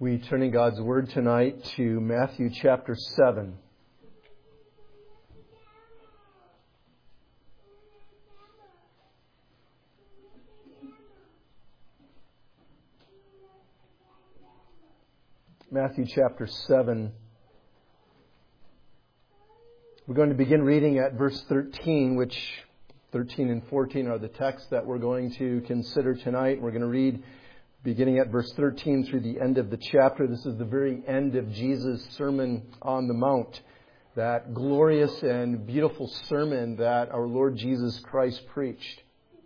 We turn in God's Word tonight to Matthew chapter 7. Matthew chapter 7. We're going to begin reading at verse 13, which 13 and 14 are the texts that we're going to consider tonight. We're going to read beginning at verse 13 through the end of the chapter. This is the very end of Jesus' Sermon on the Mount, that glorious and beautiful sermon that our Lord Jesus Christ preached.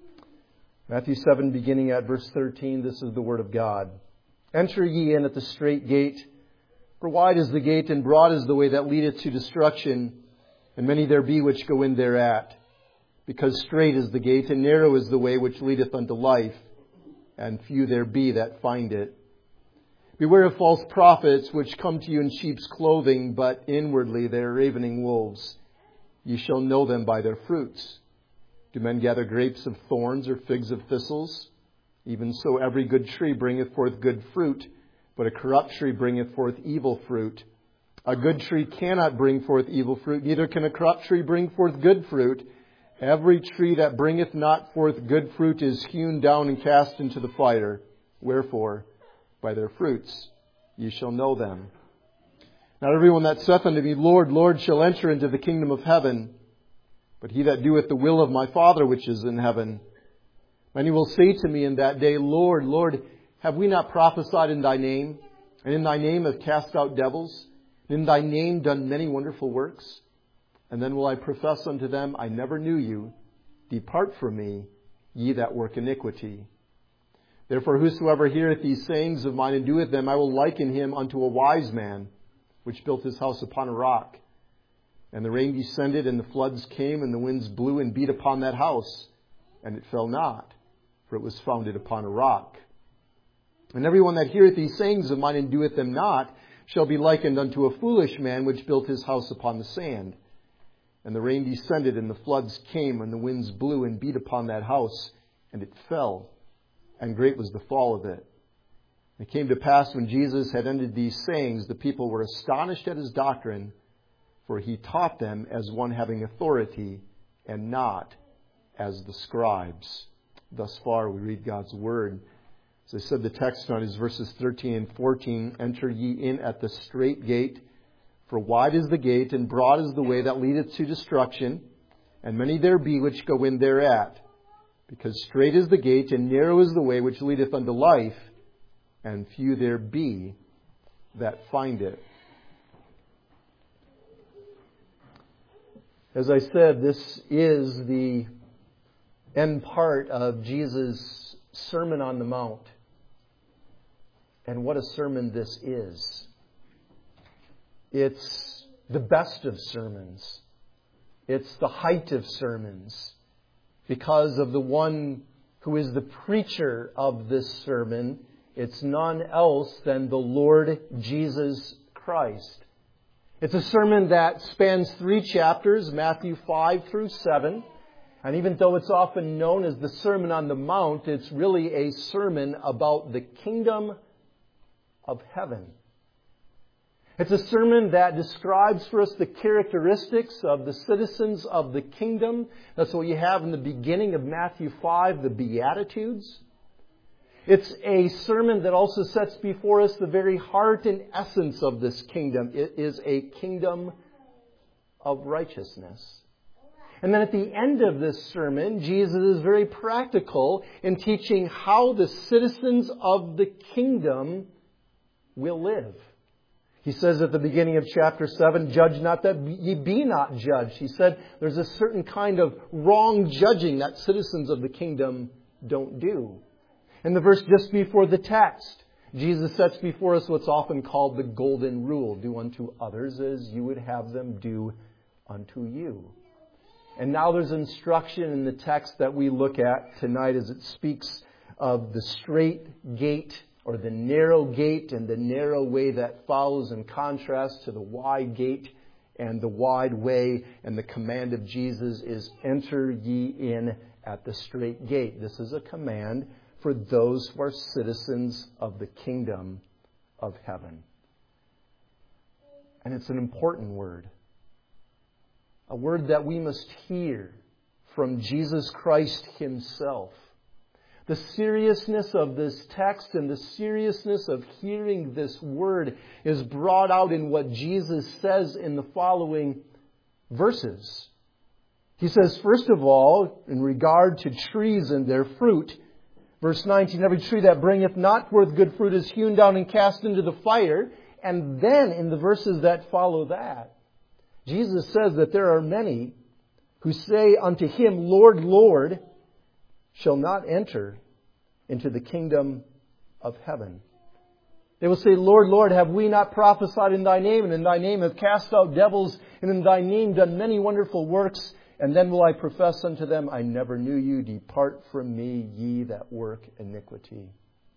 Matthew 7, beginning at verse 13, this is the Word of God. Enter ye in at the strait gate, for wide is the gate and broad is the way that leadeth to destruction, and many there be which go in thereat. Because strait is the gate and narrow is the way which leadeth unto life, and few there be that find it. Beware of false prophets, which come to you in sheep's clothing, but inwardly they are ravening wolves. Ye shall know them by their fruits. Do men gather grapes of thorns or figs of thistles? Even so every good tree bringeth forth good fruit, but a corrupt tree bringeth forth evil fruit. A good tree cannot bring forth evil fruit, neither can a corrupt tree bring forth good fruit. Every tree that bringeth not forth good fruit is hewn down and cast into the fire. Wherefore, by their fruits ye shall know them. Not everyone that saith unto me, Lord, Lord, shall enter into the kingdom of heaven, but he that doeth the will of my Father which is in heaven. Many will say to me in that day, Lord, Lord, have we not prophesied in thy name, and in thy name have cast out devils, and in thy name done many wonderful works? And then will I profess unto them, I never knew you. Depart from me, ye that work iniquity. Therefore whosoever heareth these sayings of mine and doeth them, I will liken him unto a wise man, which built his house upon a rock. And the rain descended, and the floods came, and the winds blew and beat upon that house. And it fell not, for it was founded upon a rock. And everyone that heareth these sayings of mine and doeth them not, shall be likened unto a foolish man, which built his house upon the sand. And the rain descended, and the floods came, and the winds blew and beat upon that house, and it fell, and great was the fall of it. It came to pass, when Jesus had ended these sayings, the people were astonished at his doctrine, for he taught them as one having authority, and not as the scribes. Thus far we read God's Word. As I said, the text tonight is verses 13 and 14. Enter ye in at the strait gate, for wide is the gate, and broad is the way that leadeth to destruction, and many there be which go in thereat. Because strait is the gate, and narrow is the way which leadeth unto life, and few there be that find it. As I said, this is the end part of Jesus' Sermon on the Mount. And what a sermon this is. It's the best of sermons. It's the height of sermons. Because of the one who is the preacher of this sermon, it's none else than the Lord Jesus Christ. It's a sermon that spans 3 chapters, Matthew 5 through 7. And even though it's often known as the Sermon on the Mount, it's really a sermon about the kingdom of heaven. It's a sermon that describes for us the characteristics of the citizens of the kingdom. That's what you have in the beginning of Matthew 5, the Beatitudes. It's a sermon that also sets before us the very heart and essence of this kingdom. It is a kingdom of righteousness. And then at the end of this sermon, Jesus is very practical in teaching how the citizens of the kingdom will live. He says at the beginning of chapter 7, judge not that ye be not judged. He said there's a certain kind of wrong judging that citizens of the kingdom don't do. In the verse just before the text, Jesus sets before us what's often called the golden rule. Do unto others as you would have them do unto you. And now there's instruction in the text that we look at tonight as it speaks of the strait gate or the narrow gate and the narrow way that follows in contrast to the wide gate and the wide way. And the command of Jesus is enter ye in at the strait gate. This is a command for those who are citizens of the kingdom of heaven. And it's an important word. A word that we must hear from Jesus Christ Himself. The seriousness of this text and the seriousness of hearing this word is brought out in what Jesus says in the following verses. He says, first of all, in regard to trees and their fruit, verse 19, every tree that bringeth not forth good fruit is hewn down and cast into the fire. And then in the verses that follow that, Jesus says that there are many who say unto Him, Lord, Lord, shall not enter into the kingdom of heaven. They will say, Lord, Lord, have we not prophesied in Thy name, and in Thy name have cast out devils, and in Thy name done many wonderful works? And then will I profess unto them, I never knew you. Depart from me, ye that work iniquity.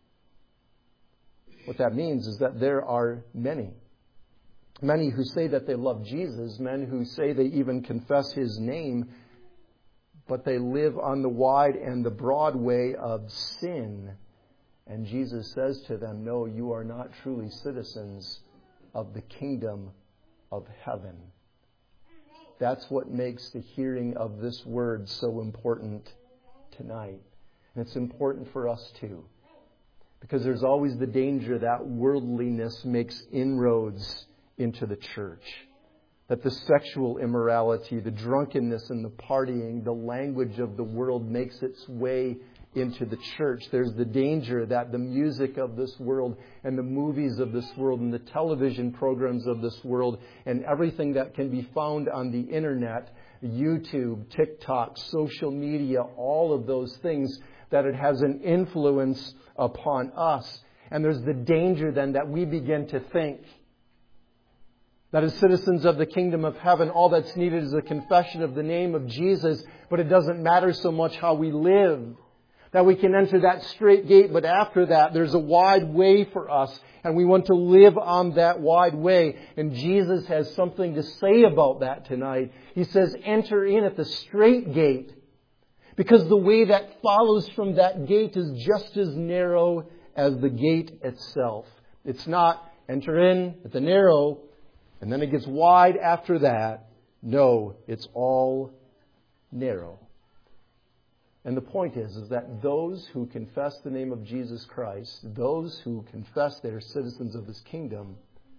What that means is that there are many who say that they love Jesus, men who say they even confess His name, but they live on the wide and the broad way of sin. And Jesus says to them, no, you are not truly citizens of the kingdom of heaven. That's what makes the hearing of this word so important tonight. And it's important for us too. Because there's always the danger that worldliness makes inroads into the church. That the sexual immorality, the drunkenness and the partying, the language of the world makes its way into the church. There's the danger that the music of this world and the movies of this world and the television programs of this world and everything that can be found on the internet, YouTube, TikTok, social media, all of those things, that it has an influence upon us. And there's the danger then that we begin to think that as citizens of the kingdom of heaven, all that's needed is a confession of the name of Jesus, but it doesn't matter so much how we live. That we can enter that straight gate, but after that, there's a wide way for us, and we want to live on that wide way. And Jesus has something to say about that tonight. He says, enter in at the straight gate, because the way that follows from that gate is just as narrow as the gate itself. It's not enter in at the narrow, and then it gets wide after that. No, it's all narrow. And the point is that those who confess the name of Jesus Christ, those who confess they are citizens of His kingdom,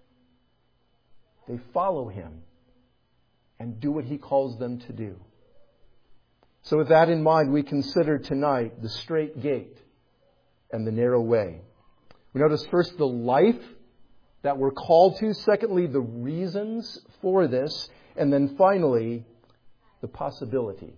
they follow Him and do what He calls them to do. So with that in mind, we consider tonight the straight gate and the narrow way. We notice first the life that we're called to. Secondly, the reasons for this. And then finally, the possibility.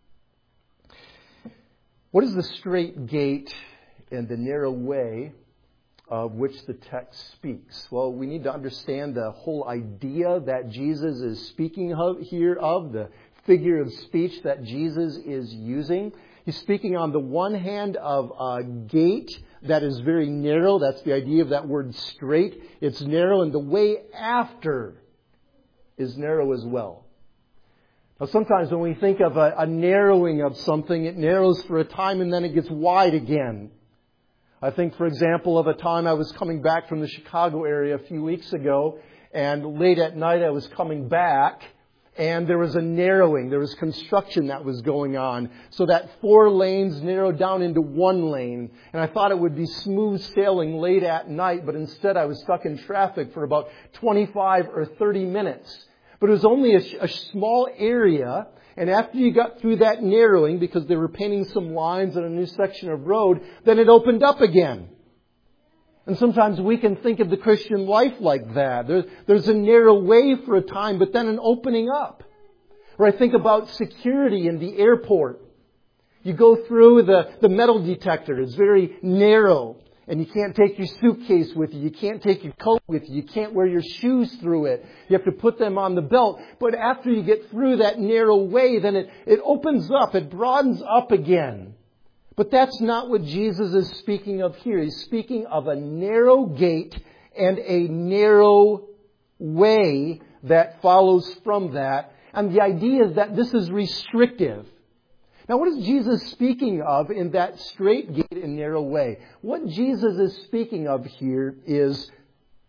What is the straight gate and the narrow way of which the text speaks? Well, we need to understand the whole idea that Jesus is speaking of here, of the figure of speech that Jesus is using. He's speaking on the one hand of a gate that is very narrow. That's the idea of that word straight. It's narrow, and the way after is narrow as well. Now, sometimes when we think of a narrowing of something, it narrows for a time and then it gets wide again. I think, for example, of a time I was coming back from the Chicago area a few weeks ago, and late at night I was coming back, and there was a narrowing. There was construction that was going on, so that 4 lanes narrowed down into 1 lane. And I thought it would be smooth sailing late at night, but instead I was stuck in traffic for about 25 or 30 minutes. But it was only a small area, and after you got through that narrowing, because they were painting some lines on a new section of road, then it opened up again. And sometimes we can think of the Christian life like that. There's a narrow way for a time, but then an opening up. Or I think about security in the airport. You go through the metal detector. It's very narrow. And you can't take your suitcase with you. You can't take your coat with you. You can't wear your shoes through it. You have to put them on the belt. But after you get through that narrow way, then it opens up. It broadens up again. But that's not what Jesus is speaking of here. He's speaking of a narrow gate and a narrow way that follows from that. And the idea is that this is restrictive. Now, what is Jesus speaking of in that straight gate and narrow way? What Jesus is speaking of here is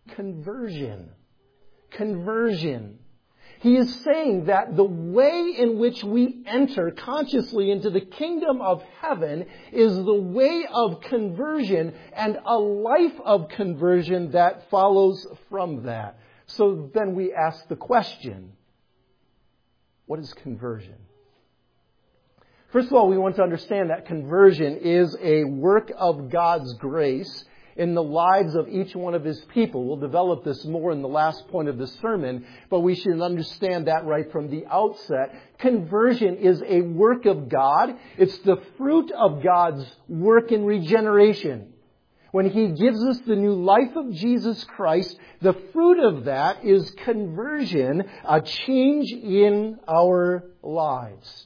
conversion. Conversion. He is saying that the way in which we enter consciously into the kingdom of heaven is the way of conversion and a life of conversion that follows from that. So then we ask the question, what is conversion? First of all, we want to understand that conversion is a work of God's grace in the lives of each one of His people. We'll develop this more in the last point of the sermon, but we should understand that right from the outset. Conversion is a work of God. It's the fruit of God's work in regeneration. When He gives us the new life of Jesus Christ, the fruit of that is conversion, a change in our lives.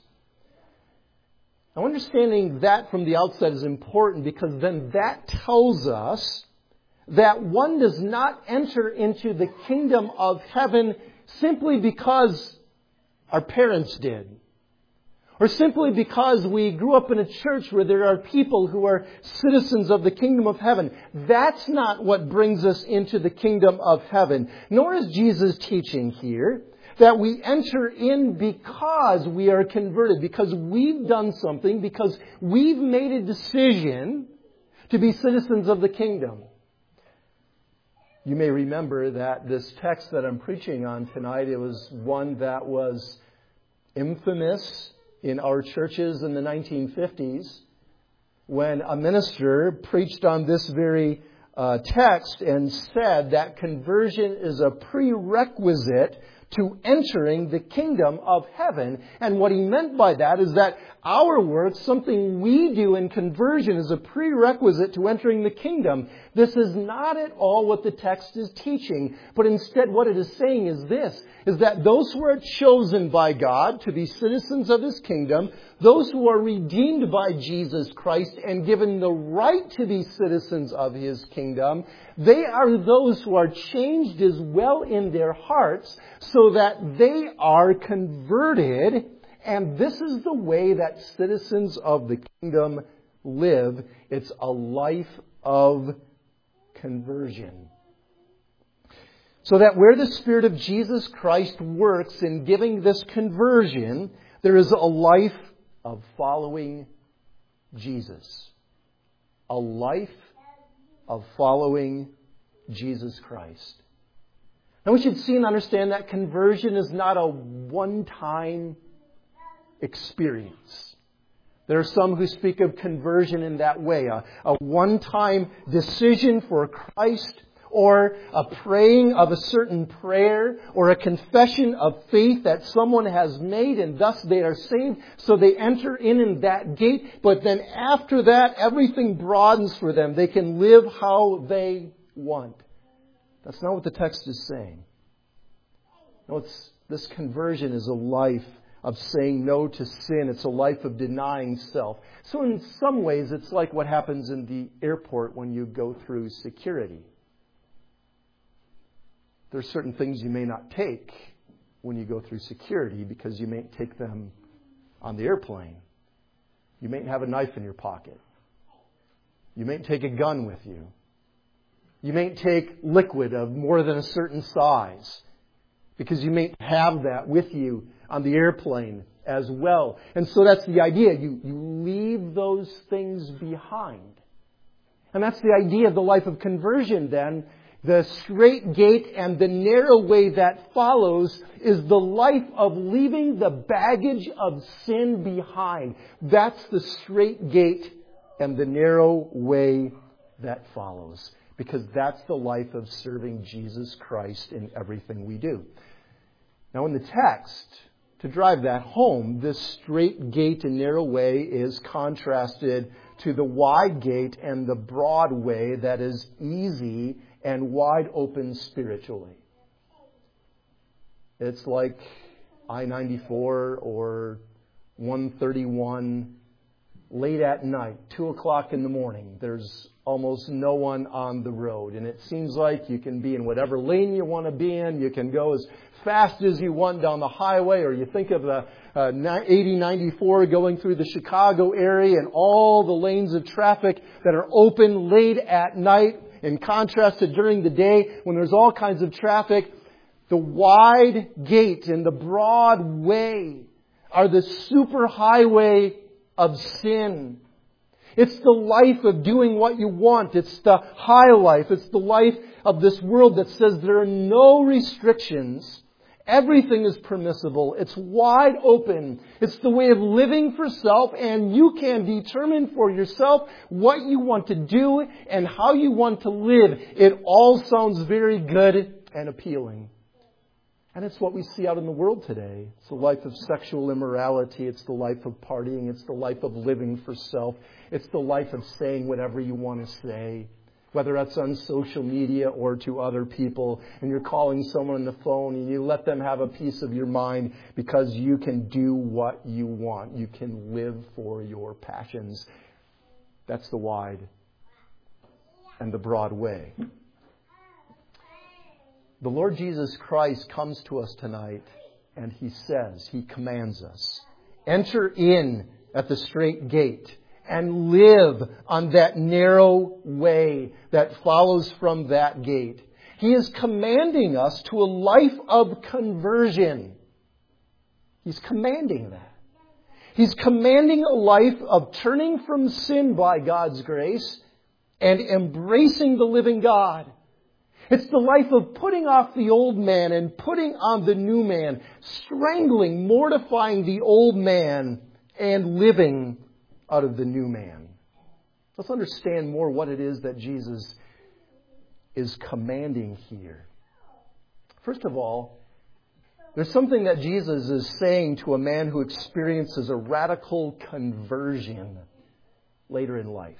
Now, understanding that from the outset is important because then that tells us that one does not enter into the kingdom of heaven simply because our parents did. Or simply because we grew up in a church where there are people who are citizens of the kingdom of heaven. That's not what brings us into the kingdom of heaven. Nor is Jesus teaching here that we enter in because we are converted, because we've done something, because we've made a decision to be citizens of the kingdom. You may remember that this text that I'm preaching on tonight, it was one that was infamous in our churches in the 1950s when a minister preached on this very text and said that conversion is a prerequisite to entering the kingdom of heaven. And what he meant by that is that our works, something we do in conversion, is a prerequisite to entering the kingdom. This is not at all what the text is teaching, but instead what it is saying is this, is that those who are chosen by God to be citizens of His kingdom, those who are redeemed by Jesus Christ and given the right to be citizens of His kingdom, they are those who are changed as well in their hearts so that they are converted. And this is the way that citizens of the kingdom live. It's a life of conversion. So that where the Spirit of Jesus Christ works in giving this conversion, there is a life of following Jesus. A life of following Jesus Christ. Now we should see and understand that conversion is not a one-time experience. There are some who speak of conversion in that way, a one-time decision for Christ, or a praying of a certain prayer, or a confession of faith that someone has made, and thus they are saved, so they enter in that gate, but then after that, everything broadens for them. They can live how they want. That's not what the text is saying. No, this conversion is a life of saying no to sin. It's a life of denying self. So in some ways, it's like what happens in the airport when you go through security. There are certain things you may not take when you go through security because you may take them on the airplane. You may have a knife in your pocket. You may take a gun with you. You may take liquid of more than a certain size because you may have that with you on the airplane as well. And so that's the idea. You leave those things behind. And that's the idea of the life of conversion then. The straight gate and the narrow way that follows is the life of leaving the baggage of sin behind. That's the straight gate and the narrow way that follows. Because that's the life of serving Jesus Christ in everything we do. Now in the text, to drive that home, this straight gate and narrow way is contrasted to the wide gate and the broad way that is easy and wide open spiritually. It's like I-94 or 131 late at night, 2 o'clock in the morning. There's almost no one on the road. And it seems like you can be in whatever lane you want to be in. You can go as fast as you want down the highway. Or you think of the 80-94 going through the Chicago area and all the lanes of traffic that are open late at night. In contrast to during the day when there's all kinds of traffic, the wide gate and the broad way are the superhighway of sin. It's the life of doing what you want. It's the high life. It's the life of this world that says there are no restrictions. Everything is permissible. It's wide open. It's the way of living for self, and you can determine for yourself what you want to do and how you want to live. It all sounds very good and appealing. And it's what we see out in the world today. It's the life of sexual immorality. It's the life of partying. It's the life of living for self. It's the life of saying whatever you want to say, whether that's on social media or to other people. And you're calling someone on the phone and you let them have a piece of your mind because you can do what you want. You can live for your passions. That's the wide and the broad way. The Lord Jesus Christ comes to us tonight and He says, He commands us, enter in at the straight gate and live on that narrow way that follows from that gate. He is commanding us to a life of conversion. He's commanding that. He's commanding a life of turning from sin by God's grace and embracing the living God. It's the life of putting off the old man and putting on the new man, strangling, mortifying the old man, and living out of the new man. Let's understand more what it is that Jesus is commanding here. First of all, there's something that Jesus is saying to a man who experiences a radical conversion later in life.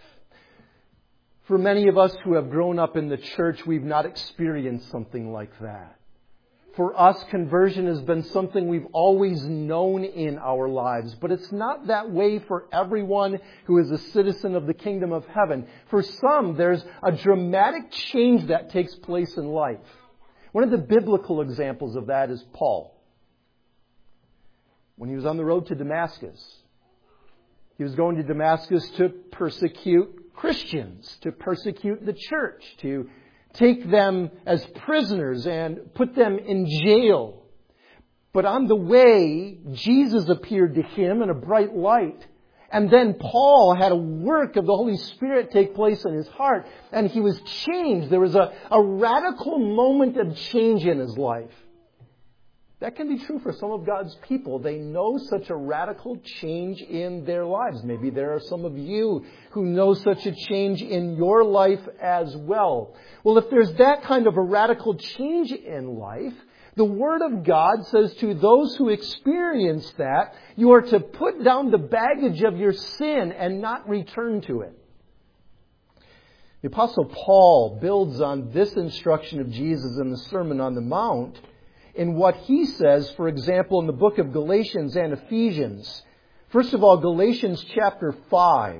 For many of us who have grown up in the church, we've not experienced something like that. For us, conversion has been something we've always known in our lives. But it's not that way for everyone who is a citizen of the kingdom of heaven. For some, there's a dramatic change that takes place in life. One of the biblical examples of that is Paul. When he was on the road to Damascus, he was going to Damascus to persecute Christians, to persecute the church, to take them as prisoners and put them in jail. But on the way, Jesus appeared to him in a bright light. And then Paul had a work of the Holy Spirit take place in his heart, and he was changed. There was a radical moment of change in his life. That can be true for some of God's people. They know such a radical change in their lives. Maybe there are some of you who know such a change in your life as well. Well, if there's that kind of a radical change in life, the Word of God says to those who experience that, you are to put down the baggage of your sin and not return to it. The Apostle Paul builds on this instruction of Jesus in the Sermon on the Mount in what he says, for example, in the book of Galatians and Ephesians. First of all, Galatians chapter 5.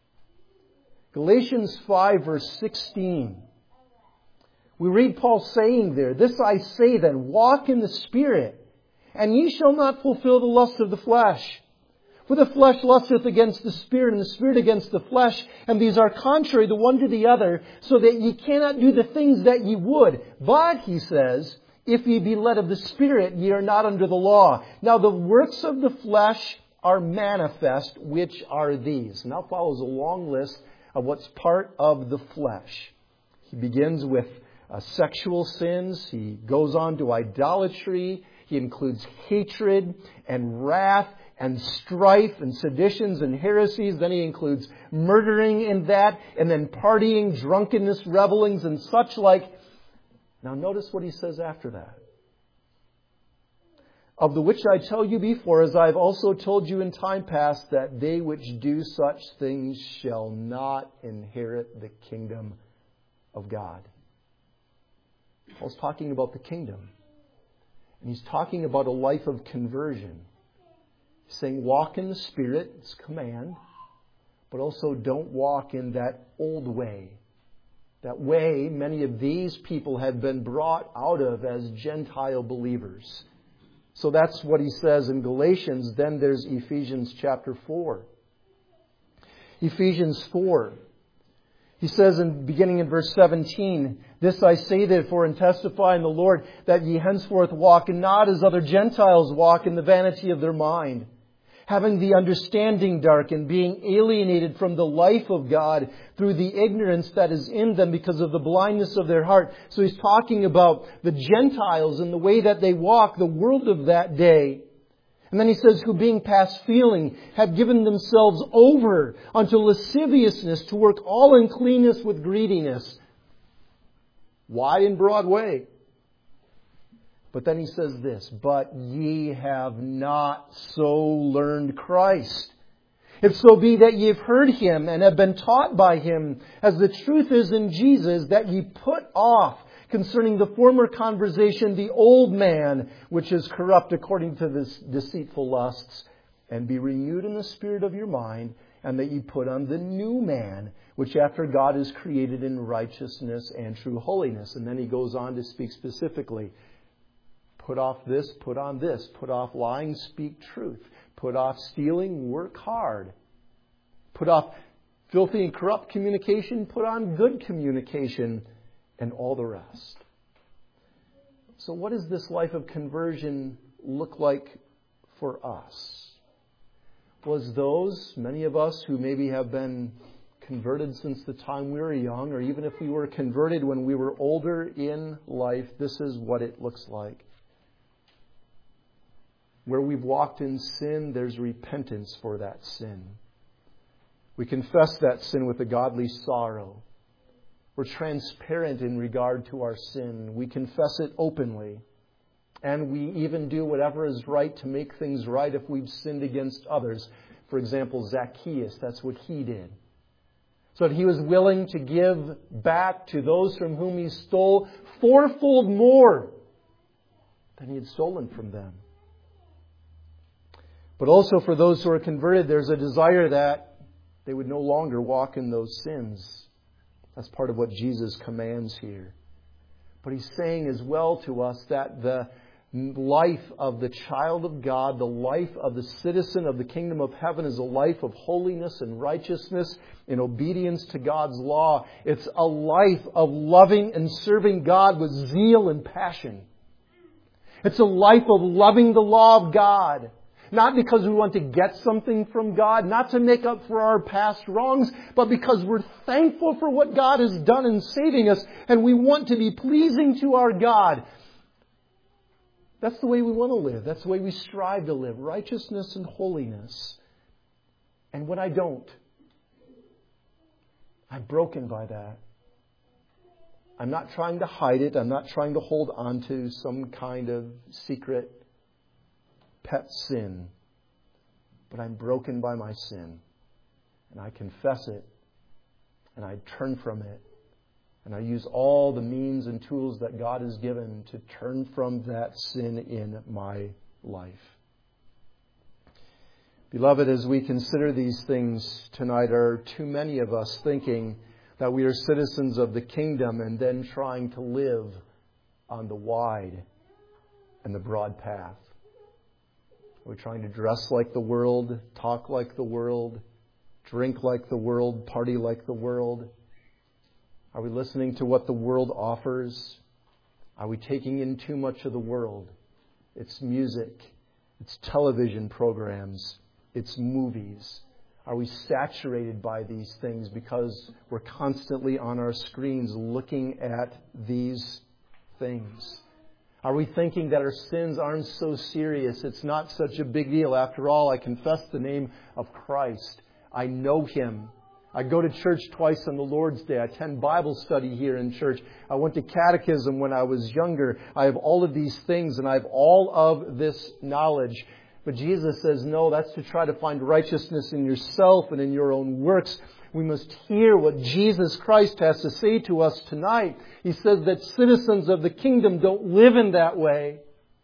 Galatians 5 verse 16. We read Paul saying there, "This I say then, walk in the Spirit, and ye shall not fulfill the lust of the flesh. For the flesh lusteth against the Spirit, and the Spirit against the flesh, and these are contrary the one to the other, so that ye cannot do the things that ye would. But," he says, "if ye be led of the Spirit, ye are not under the law. Now the works of the flesh are manifest, which are these." Now follows a long list of what's part of the flesh. He begins with sexual sins. He goes on to idolatry. He includes hatred and wrath and strife and seditions and heresies. Then he includes murdering in that, and then partying, drunkenness, revelings, and such like. Now notice what he says after that. "Of the which I tell you before, as I have also told you in time past, that they which do such things shall not inherit the kingdom of God." Paul's talking about the kingdom. And he's talking about a life of conversion. He's saying walk in the Spirit, it's a command, but also don't walk in that old way. That way many of these people have been brought out of as Gentile believers. So that's what he says in Galatians. Then there's Ephesians chapter 4. Ephesians 4. He says, beginning in verse 17, "This I say therefore and testify in the Lord, that ye henceforth walk not as other Gentiles walk in the vanity of their mind, having the understanding darkened, being alienated from the life of God through the ignorance that is in them because of the blindness of their heart." So he's talking about the Gentiles and the way that they walk, the world of that day. And then he says, "Who being past feeling have given themselves over unto lasciviousness to work all uncleanness with greediness." Wide and broad way. But then he says this, "But ye have not so learned Christ. If so be that ye have heard Him and have been taught by Him, as the truth is in Jesus, that ye put off concerning the former conversation the old man, which is corrupt according to the deceitful lusts, and be renewed in the spirit of your mind, and that ye put on the new man, which after God is created in righteousness and true holiness." And then he goes on to speak specifically. Put off this, put on this. Put off lying, speak truth. Put off stealing, work hard. Put off filthy and corrupt communication, put on good communication, and all the rest. So what does this life of conversion look like for us? Was those, many of us who maybe have been converted since the time we were young, or even if we were converted when we were older in life, this is what it looks like. Where we've walked in sin, there's repentance for that sin. We confess that sin with a godly sorrow. We're transparent in regard to our sin. We confess it openly. And we even do whatever is right to make things right if we've sinned against others. For example, Zacchaeus, that's what he did. So that he was willing to give back to those from whom he stole fourfold more than he had stolen from them. But also for those who are converted, there's a desire that they would no longer walk in those sins. That's part of what Jesus commands here. But He's saying as well to us that the life of the child of God, the life of the citizen of the kingdom of heaven, is a life of holiness and righteousness in obedience to God's law. It's a life of loving and serving God with zeal and passion. It's a life of loving the law of God. Not because we want to get something from God, not to make up for our past wrongs, but because we're thankful for what God has done in saving us, and we want to be pleasing to our God. That's the way we want to live. That's the way we strive to live. Righteousness and holiness. And when I don't, I'm broken by that. I'm not trying to hide it. I'm not trying to hold on to some kind of secret pet sin, but I'm broken by my sin, and I confess it, and I turn from it, and I use all the means and tools that God has given to turn from that sin in my life. Beloved, as we consider these things tonight, are too many of us thinking that we are citizens of the kingdom and then trying to live on the wide and the broad path? We're trying to dress like the world, talk like the world, drink like the world, party like the world. Are we listening to what the world offers? Are we taking in too much of the world? Its music, its television programs, its movies. Are we saturated by these things because we're constantly on our screens looking at these things? Are we thinking that our sins aren't so serious? It's not such a big deal. After all, I confess the name of Christ. I know Him. I go to church twice on the Lord's Day. I attend Bible study here in church. I went to catechism when I was younger. I have all of these things and I have all of this knowledge. But Jesus says, no, that's to try to find righteousness in yourself and in your own works. We must hear what Jesus Christ has to say to us tonight. He says that citizens of the kingdom don't live in that way.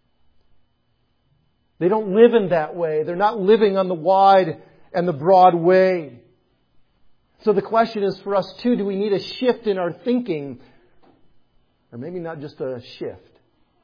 They don't live in that way. They're not living on the wide and the broad way. So the question is for us too, do we need a shift in our thinking? Or maybe not just a shift.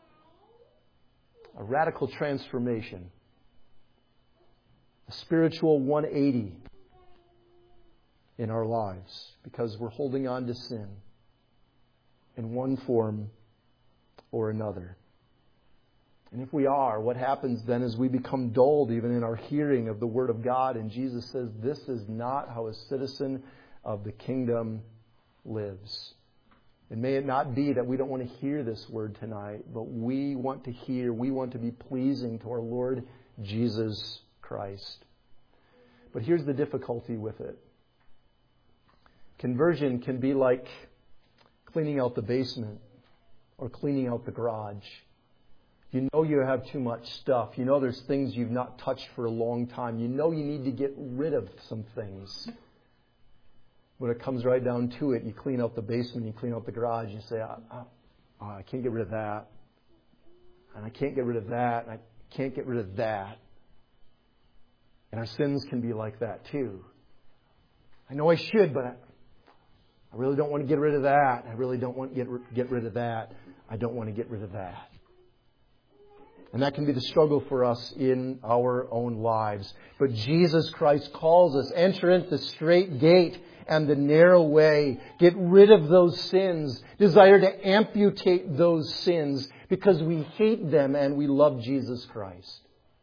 A radical transformation. A spiritual 180. in our lives because we're holding on to sin in one form or another. And if we are, what happens then is we become dulled even in our hearing of the Word of God. And Jesus says this is not how a citizen of the kingdom lives. And may it not be that we don't want to hear this Word tonight, but we want to hear, we want to be pleasing to our Lord Jesus Christ. But here's the difficulty with it. Conversion can be like cleaning out the basement or cleaning out the garage. You know you have too much stuff. You know there's things you've not touched for a long time. You know you need to get rid of some things. When it comes right down to it, you clean out the basement, you clean out the garage, you say, I can't get rid of that. And I can't get rid of that. And I can't get rid of that. And our sins can be like that too. I know I should, but I really don't want to get rid of that. I really don't want to get rid of that. I don't want to get rid of that. And that can be the struggle for us in our own lives. But Jesus Christ calls us, enter into the straight gate and the narrow way. Get rid of those sins. Desire to amputate those sins because we hate them and we love Jesus Christ.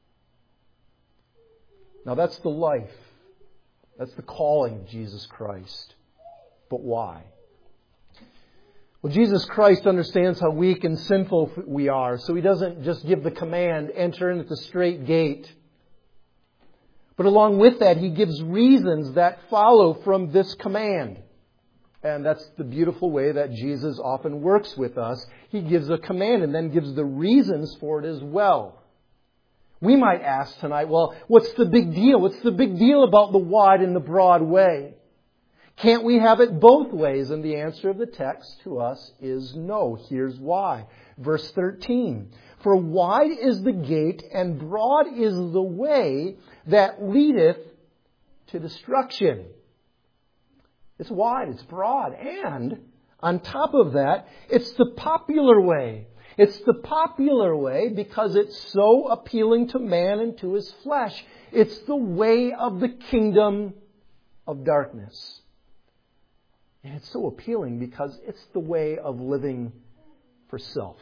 Now that's the life. That's the calling of Jesus Christ. But why? Well, Jesus Christ understands how weak and sinful we are, so He doesn't just give the command, enter into the straight gate. But along with that, He gives reasons that follow from this command. And that's the beautiful way that Jesus often works with us. He gives a command and then gives the reasons for it as well. We might ask tonight, well, what's the big deal? What's the big deal about the wide and the broad way? Can't we have it both ways? And the answer of the text to us is no. Here's why. Verse 13. For wide is the gate and broad is the way that leadeth to destruction. It's wide, it's broad, and on top of that, it's the popular way. It's the popular way because it's so appealing to man and to his flesh. It's the way of the kingdom of darkness. And it's so appealing because it's the way of living for self.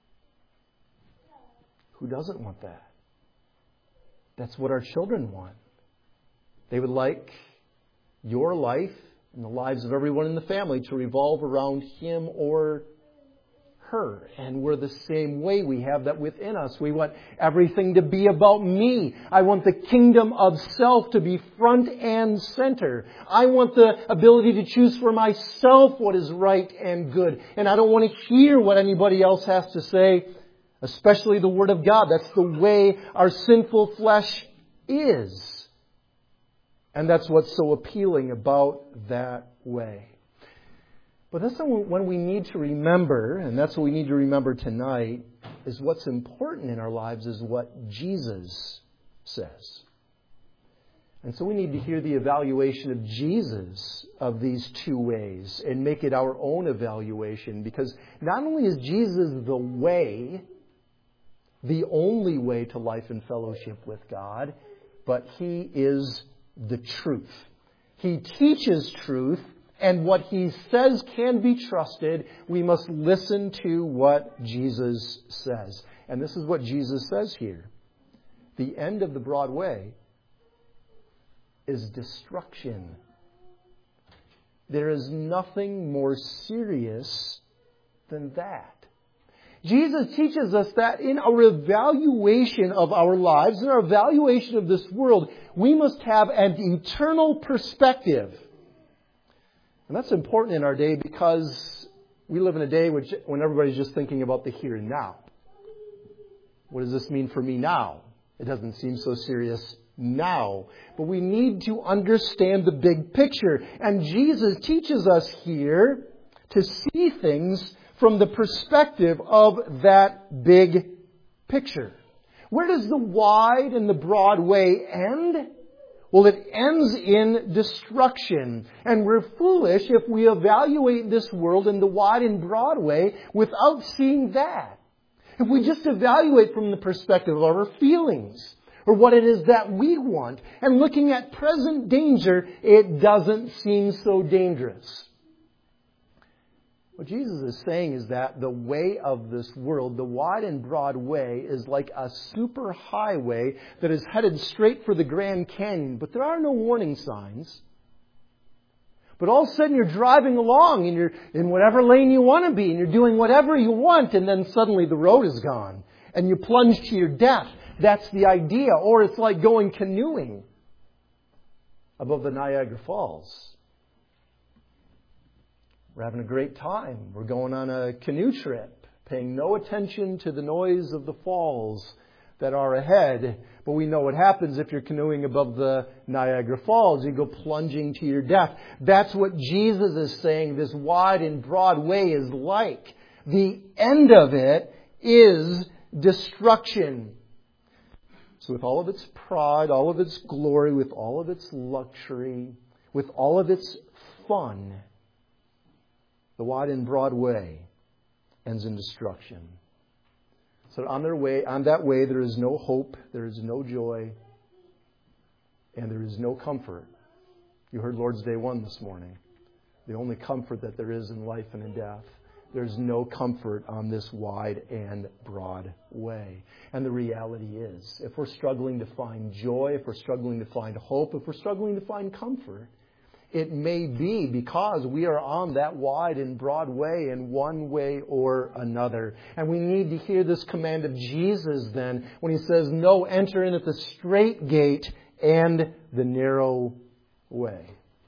Who doesn't want that? That's what our children want. They would like your life and the lives of everyone in the family to revolve around him or her. And we're the same way. We have that within us. We want everything to be about me. I want the kingdom of self to be front and center. I want the ability to choose for myself what is right and good. And I don't want to hear what anybody else has to say, especially the Word of God. That's the way our sinful flesh is. And that's what's so appealing about that way. But that's when we need to remember, and that's what we need to remember tonight, is what's important in our lives is what Jesus says. And so we need to hear the evaluation of Jesus of these two ways and make it our own evaluation. Because not only is Jesus the way, the only way to life and fellowship with God, but He is the truth. He teaches truth. And what He says can be trusted. We must listen to what Jesus says. And this is what Jesus says here. The end of the broad way is destruction. There is nothing more serious than that. Jesus teaches us that in our evaluation of our lives, in our evaluation of this world, we must have an eternal perspective. And that's important in our day because we live in a day when everybody's just thinking about the here and now. What does this mean for me now? It doesn't seem so serious now. But we need to understand the big picture. And Jesus teaches us here to see things from the perspective of that big picture. Where does the wide and the broad way end? Well, it ends in destruction. And we're foolish if we evaluate this world in the wide and broad way without seeing that. If we just evaluate from the perspective of our feelings, or what it is that we want. And looking at present danger, it doesn't seem so dangerous. What Jesus is saying is that the way of this world, the wide and broad way, is like a super highway that is headed straight for the Grand Canyon. But there are no warning signs. But all of a sudden you're driving along and you're in whatever lane you want to be and you're doing whatever you want, and then suddenly the road is gone and you plunge to your death. That's the idea. Or it's like going canoeing above the Niagara Falls. We're having a great time. We're going on a canoe trip, paying no attention to the noise of the falls that are ahead. But we know what happens if you're canoeing above the Niagara Falls. You go plunging to your death. That's what Jesus is saying this wide and broad way is like. The end of it is destruction. So with all of its pride, all of its glory, with all of its luxury, with all of its fun, the wide and broad way ends in destruction. So on that way, there is no hope, there is no joy, and there is no comfort. You heard Lord's Day 1 this morning. The only comfort that there is in life and in death. There's no comfort on this wide and broad way. And the reality is, if we're struggling to find joy, if we're struggling to find hope, if we're struggling to find comfort, it may be because we are on that wide and broad way in one way or another. And we need to hear this command of Jesus then when He says, no, enter in at the straight gate and the narrow way.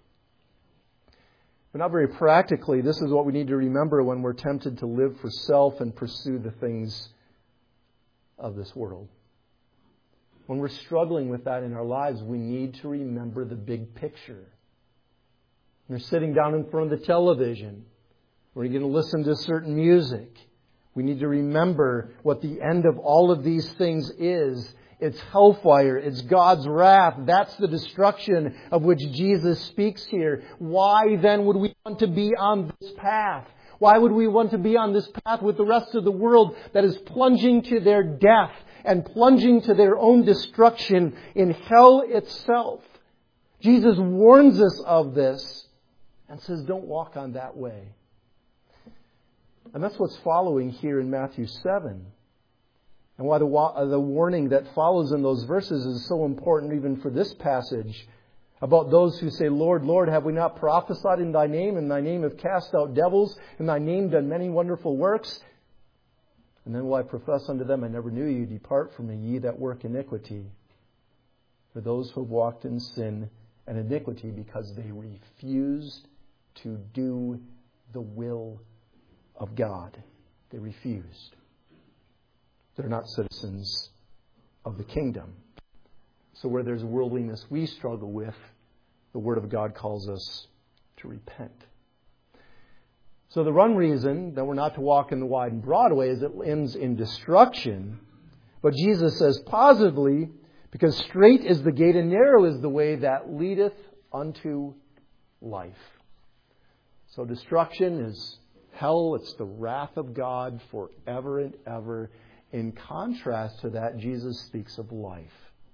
But not very practically, this is what we need to remember when we're tempted to live for self and pursue the things of this world. When we're struggling with that in our lives, we need to remember the big picture. You're sitting down in front of the television, or you're going to listen to certain music. We need to remember what the end of all of these things is. It's hellfire. It's God's wrath. That's the destruction of which Jesus speaks here. Why then would we want to be on this path? Why would we want to be on this path with the rest of the world that is plunging to their death and plunging to their own destruction in hell itself? Jesus warns us of this and says, don't walk on that way. And that's what's following here in Matthew 7. And why the warning that follows in those verses is so important even for this passage about those who say, Lord, Lord, have we not prophesied in Thy name have cast out devils, in Thy name done many wonderful works? And then will I profess unto them, I never knew you, depart from me, ye that work iniquity. For those who have walked in sin and iniquity because they refused to do the will of God. They refused. They're not citizens of the kingdom. So where there's worldliness we struggle with, the Word of God calls us to repent. So the one reason that we're not to walk in the wide and broad way is it ends in destruction. But Jesus says positively, because straight is the gate and narrow is the way that leadeth unto life. So destruction is hell. It's the wrath of God forever and ever. In contrast to that, Jesus speaks of life.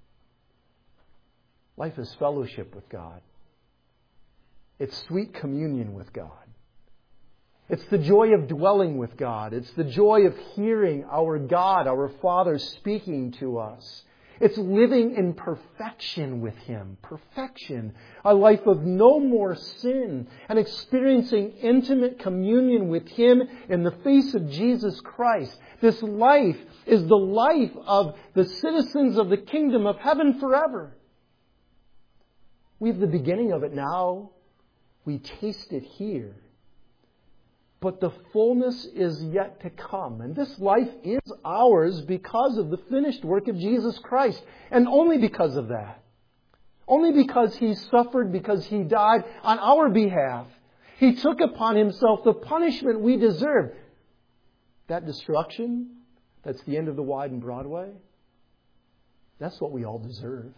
Life is fellowship with God. It's sweet communion with God. It's the joy of dwelling with God. It's the joy of hearing our God, our Father, speaking to us. It's living in perfection with Him. Perfection. A life of no more sin. And experiencing intimate communion with Him in the face of Jesus Christ. This life is the life of the citizens of the kingdom of heaven forever. We have the beginning of it now. We taste it here. But the fullness is yet to come. And this life is ours because of the finished work of Jesus Christ. And only because of that. Only because He suffered, because He died on our behalf. He took upon Himself the punishment we deserve. That destruction, that's the end of the wide and broad way. That's what we all deserve.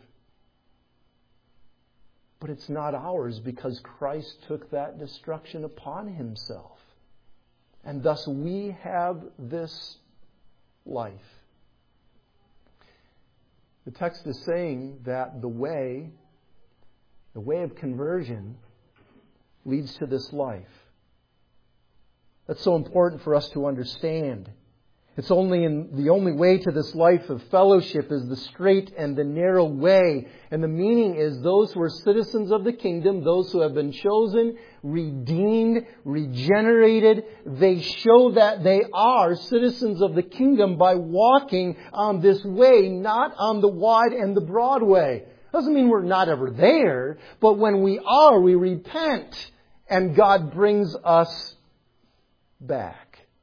But it's not ours because Christ took that destruction upon Himself. And thus we have this life. The text is saying that the way of conversion leads to this life. That's so important for us to understand. The only way to this life of fellowship is the straight and the narrow way. And the meaning is those who are citizens of the kingdom, those who have been chosen, redeemed, regenerated, they show that they are citizens of the kingdom by walking on this way, not on the wide and the broad way. Doesn't mean we're not ever there, but when we are, we repent and God brings us back.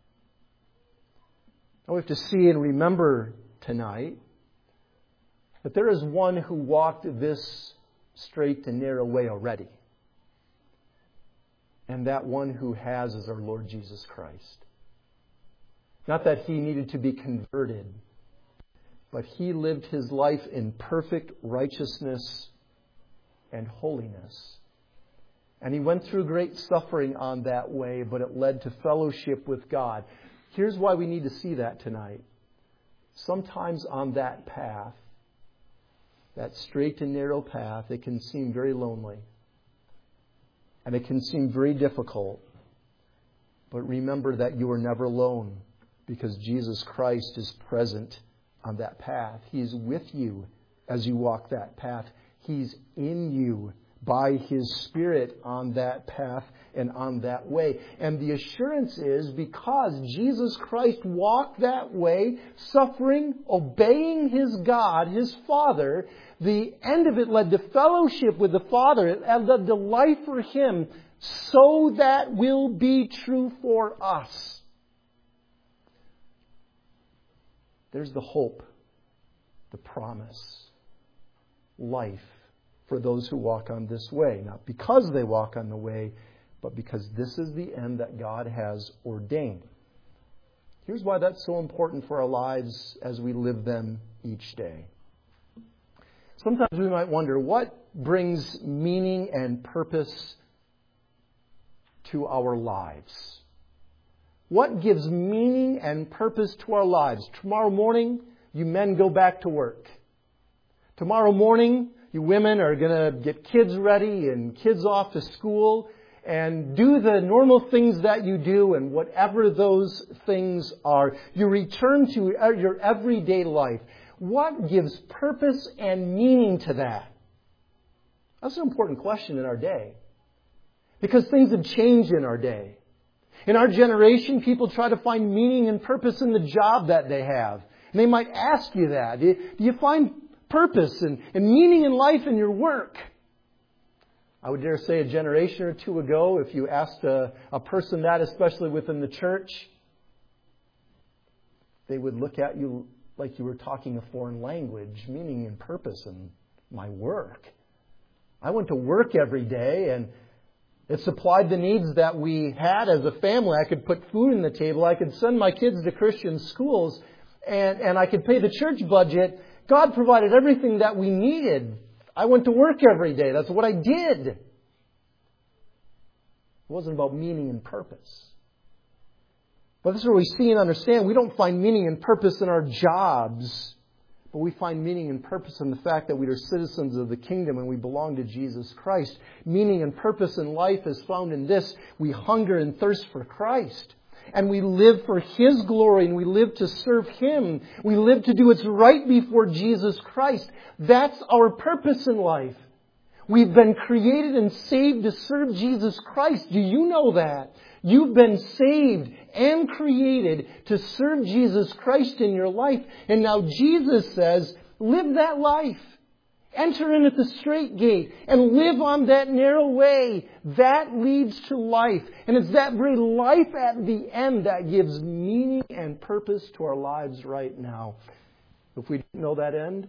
We have to see and remember tonight that there is one who walked this straight and narrow way already. And that one who has is our Lord Jesus Christ. Not that He needed to be converted, but He lived His life in perfect righteousness and holiness. And He went through great suffering on that way, but it led to fellowship with God. Here's why we need to see that tonight. Sometimes on that path, that straight and narrow path, it can seem very lonely. And it can seem very difficult. But remember that you are never alone, because Jesus Christ is present on that path. He is with you as you walk that path. He's in you by His Spirit on that path and on that way. And the assurance is because Jesus Christ walked that way, suffering, obeying His God, His Father, the end of it led to fellowship with the Father. It led to life for Him. So that will be true for us. There's the hope, the promise, life for those who walk on this way. Not because they walk on the way, but because this is the end that God has ordained. Here's why that's so important for our lives as we live them each day. Sometimes we might wonder, what brings meaning and purpose to our lives? What gives meaning and purpose to our lives? Tomorrow morning, you men go back to work. Tomorrow morning, you women are going to get kids ready and kids off to school and do the normal things that you do, and whatever those things are, you return to your everyday life. What gives purpose and meaning to that? That's an important question in our day, because things have changed in our day. In our generation, people try to find meaning and purpose in the job that they have. And they might ask you that. Do you find purpose and meaning in life in your work? I would dare say a generation or two ago, if you asked a person that, especially within the church, they would look at you like you were talking a foreign language, meaning and purpose in my work. I went to work every day and it supplied the needs that we had as a family. I could put food on the table. I could send my kids to Christian schools and I could pay the church budget. God provided everything that we needed. I went to work every day. That's what I did. It wasn't about meaning and purpose. But this is where we see and understand we don't find meaning and purpose in our jobs, but we find meaning and purpose in the fact that we are citizens of the kingdom and we belong to Jesus Christ. Meaning and purpose in life is found in this: we hunger and thirst for Christ. And we live for His glory, and we live to serve Him. We live to do what's right before Jesus Christ. That's our purpose in life. We've been created and saved to serve Jesus Christ. Do you know that? You've been saved and created to serve Jesus Christ in your life. And now Jesus says, live that life. Enter in at the straight gate and live on that narrow way. That leads to life. And it's that very life at the end that gives meaning and purpose to our lives right now. If we didn't know that end,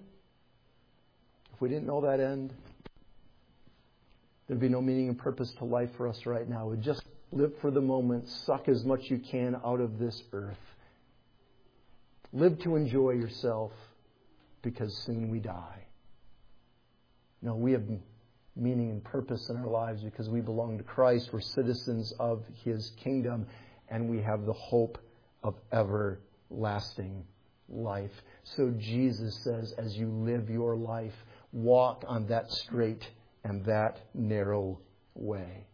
there'd be no meaning and purpose to life for us right now. We'd just live for the moment, suck as much you can out of this earth. Live to enjoy yourself, because soon we die. No, we have meaning and purpose in our lives because we belong to Christ. We're citizens of His kingdom, and we have the hope of everlasting life. So Jesus says, as you live your life, walk on that straight and that narrow way.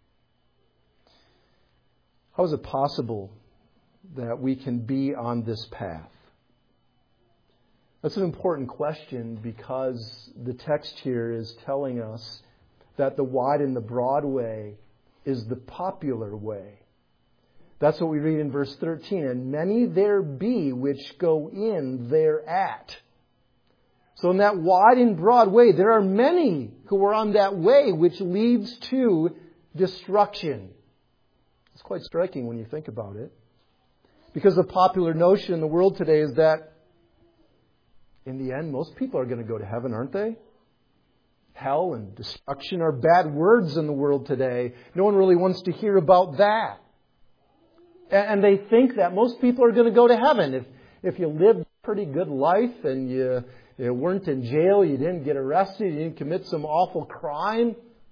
How is it possible that we can be on this path? That's an important question because the text here is telling us that the wide and the broad way is the popular way. That's what we read in verse 13. And many there be which go in thereat. So in that wide and broad way, there are many who are on that way which leads to destruction. It's quite striking when you think about it. Because the popular notion in the world today is that in the end, most people are going to go to heaven, aren't they? Hell and destruction are bad words in the world today. No one really wants to hear about that. And they think that most people are going to go to heaven. If you lived a pretty good life and you weren't in jail, you didn't get arrested, you didn't commit some awful crime,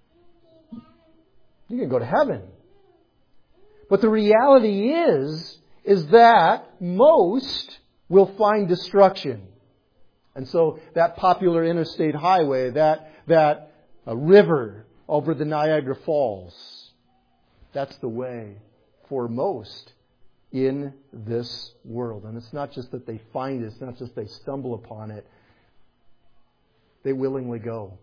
you can go to heaven. But the reality is that most will find destruction. And so that popular interstate highway, that river over the Niagara Falls, that's the way for most in this world. And it's not just that they find it, it's not just they stumble upon it. They willingly go.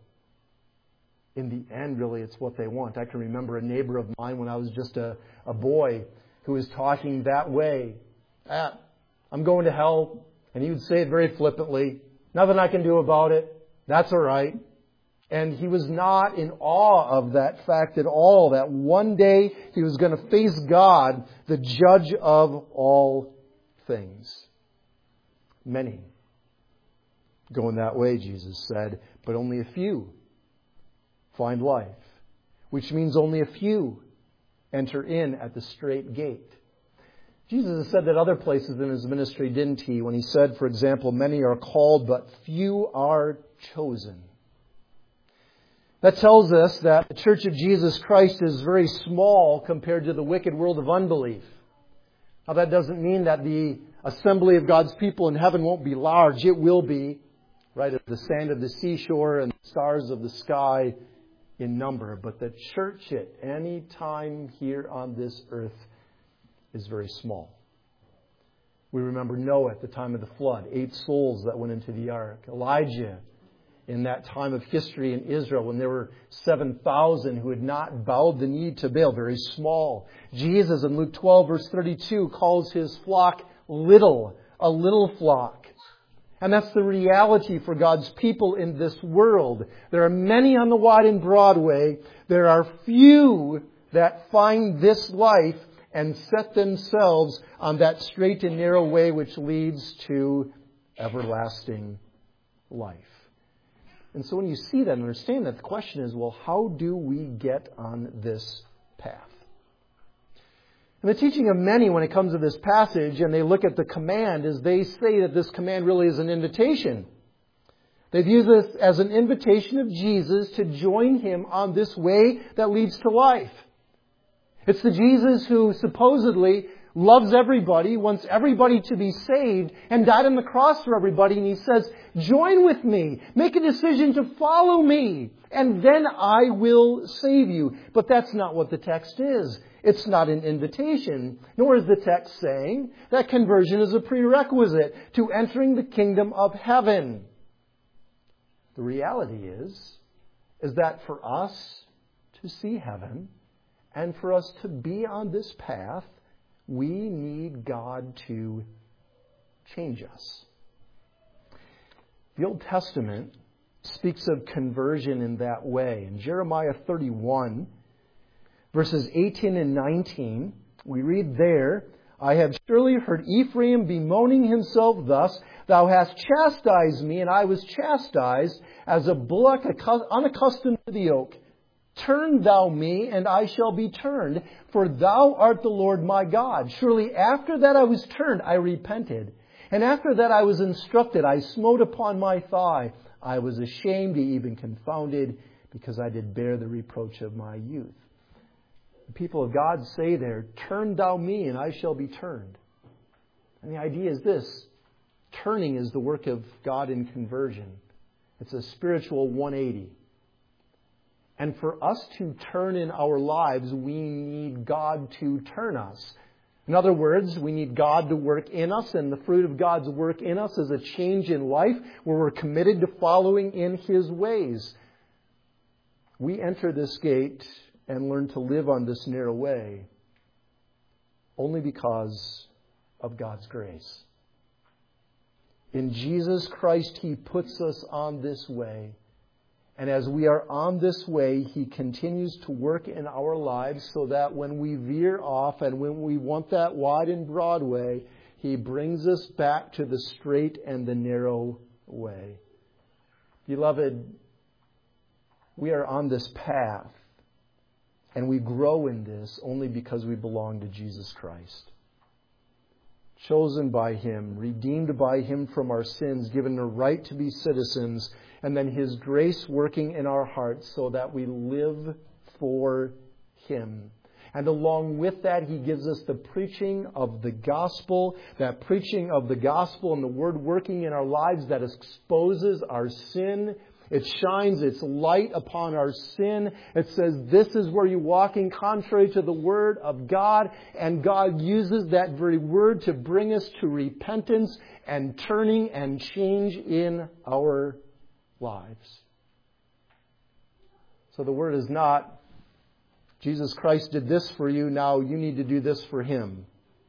In the end, really, it's what they want. I can remember a neighbor of mine when I was just a boy who was talking that way. I'm going to hell. And he would say it very flippantly. Nothing I can do about it. That's all right. And he was not in awe of that fact at all, that one day he was going to face God, the judge of all things. Many going that way, Jesus said, but only a few find life, which means only a few enter in at the strait gate. Jesus has said that other places in His ministry, didn't He? When He said, for example, many are called, but few are chosen. That tells us that the Church of Jesus Christ is very small compared to the wicked world of unbelief. Now that doesn't mean that the assembly of God's people in heaven won't be large. It will be, right, as the sand of the seashore and the stars of the sky in number. But the church at any time here on this earth is very small. We remember Noah at the time of the flood, 8 souls that went into the ark. Elijah in that time of history in Israel when there were 7,000 who had not bowed the knee to Baal, very small. Jesus in Luke 12 verse 32 calls His flock little, a little flock. And that's the reality for God's people in this world. There are many on the wide and broad way. There are few that find this life and set themselves on that straight and narrow way which leads to everlasting life. And so when you see that and understand that, the question is, well, how do we get on this path? And the teaching of many when it comes to this passage, and they look at the command, is they say that this command really is an invitation. They view this as an invitation of Jesus to join Him on this way that leads to life. It's the Jesus who supposedly loves everybody, wants everybody to be saved, and died on the cross for everybody. And He says, join with me. Make a decision to follow me, and then I will save you. But that's not what the text is. It's not an invitation, nor is the text saying that conversion is a prerequisite to entering the kingdom of heaven. The reality is that for us to see heaven and for us to be on this path, we need God to change us. The Old Testament speaks of conversion in that way. In Jeremiah 31, verses 18 and 19, we read there, I have surely heard Ephraim bemoaning himself thus, Thou hast chastised me, and I was chastised, as a bullock unaccustomed to the yoke. Turn thou me, and I shall be turned, for thou art the Lord my God. Surely after that I was turned, I repented. And after that I was instructed, I smote upon my thigh. I was ashamed, even confounded, because I did bear the reproach of my youth. The people of God say there, turn thou me, and I shall be turned. And the idea is this. Turning is the work of God in conversion. It's a spiritual 180. And for us to turn in our lives, we need God to turn us. In other words, we need God to work in us, and the fruit of God's work in us is a change in life where we're committed to following in His ways. We enter this gate and learn to live on this narrow way only because of God's grace. In Jesus Christ, He puts us on this way. And as we are on this way, He continues to work in our lives so that when we veer off and when we want that wide and broad way, He brings us back to the straight and the narrow way. Beloved, we are on this path, and we grow in this only because we belong to Jesus Christ. Chosen by Him, redeemed by Him from our sins, given the right to be citizens, and then His grace working in our hearts so that we live for Him. And along with that, He gives us the preaching of the gospel, that preaching of the gospel and the Word working in our lives that exposes our sin. It shines its light upon our sin. It says, this is where you're walking contrary to the Word of God. And God uses that very Word to bring us to repentance and turning and change in our lives. So the Word is not, Jesus Christ did this for you, now you need to do this for Him.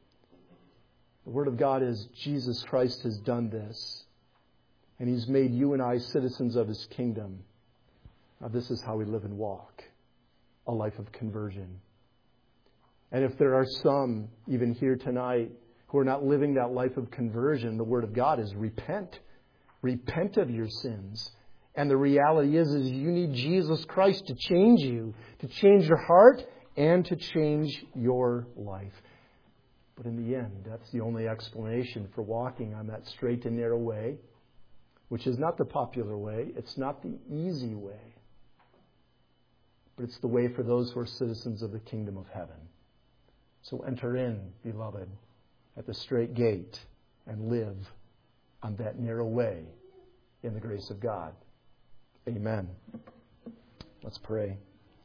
The Word of God is, Jesus Christ has done this. And He's made you and I citizens of His kingdom. Now this is how we live and walk. A life of conversion. And if there are some, even here tonight, who are not living that life of conversion, the Word of God is repent. Repent of your sins. And the reality is you need Jesus Christ to change you, to change your heart, and to change your life. But in the end, that's the only explanation for walking on that straight and narrow way, which is not the popular way. It's not the easy way. But it's the way for those who are citizens of the kingdom of heaven. So enter in, beloved, at the straight gate and live on that narrow way in the grace of God. Amen. Let's pray.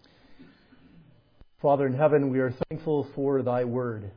Father in heaven, we are thankful for Thy Word,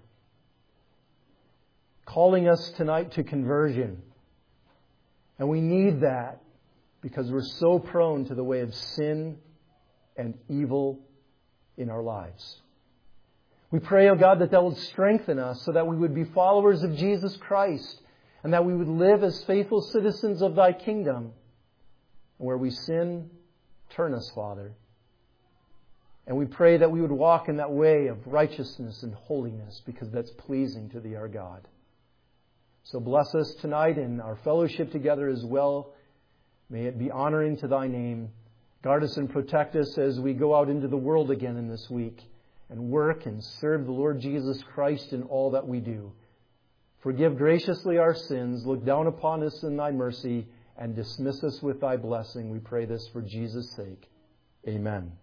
calling us tonight to conversion. And we need that because we're so prone to the way of sin and evil in our lives. We pray, oh God, that will strengthen us so that we would be followers of Jesus Christ and that we would live as faithful citizens of Thy kingdom. And where we sin, turn us, Father. And we pray that we would walk in that way of righteousness and holiness because that's pleasing to Thee, our God. So bless us tonight in our fellowship together as well. May it be honoring to Thy name. Guard us and protect us as we go out into the world again in this week and work and serve the Lord Jesus Christ in all that we do. Forgive graciously our sins. Look down upon us in Thy mercy and dismiss us with Thy blessing. We pray this for Jesus' sake. Amen.